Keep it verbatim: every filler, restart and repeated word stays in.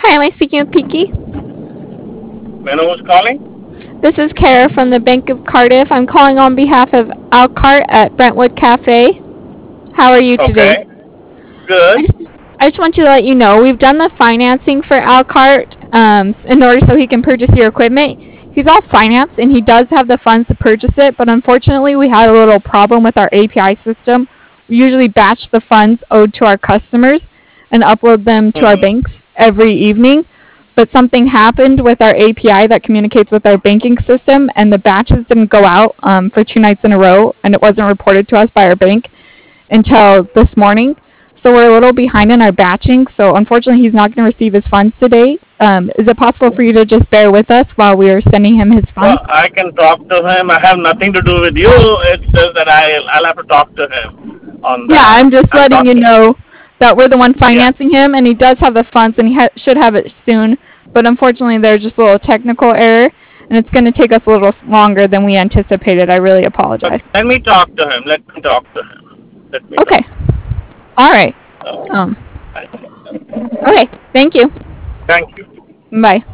Hi, am I speaking with Piki? May I know who's calling? This is Kara from the Bank of Cardiff. I'm calling on behalf of Alcart at Brentwood Cafe. How are you today? Okay, I good. just, I just want to let you know we've done the financing for Alcart um, in order so he can purchase your equipment. He's all financed and he does have the funds to purchase it, but unfortunately we had a little problem with our A P I system. We usually batch the funds owed to our customers and upload them to our Mm-hmm. banks every evening. But something happened with our A P I that communicates with our banking system, and the batches didn't go out um, for two nights in a row, and it wasn't reported to us by our bank until this morning. So we're a little behind in our batching. So unfortunately, he's not going to receive his funds today. Um, is it possible for you to just bear with us while we are sending him his Well, funds? I can talk to him. I have nothing to do with you. It's just that I'll, I'll have to talk to him on Yeah, that. I'm just I'll letting talk you to him. know that we're the one Yeah. financing him, and he does have the funds, and he ha- should have it soon. But unfortunately, there's just a little technical error, and it's going to take us a little longer than we anticipated. I really Okay, apologize. let me talk to him. Let me talk to him. Let me Okay. talk. All right. Okay. Um. Thank you. Okay. Thank you. Thank you. Bye.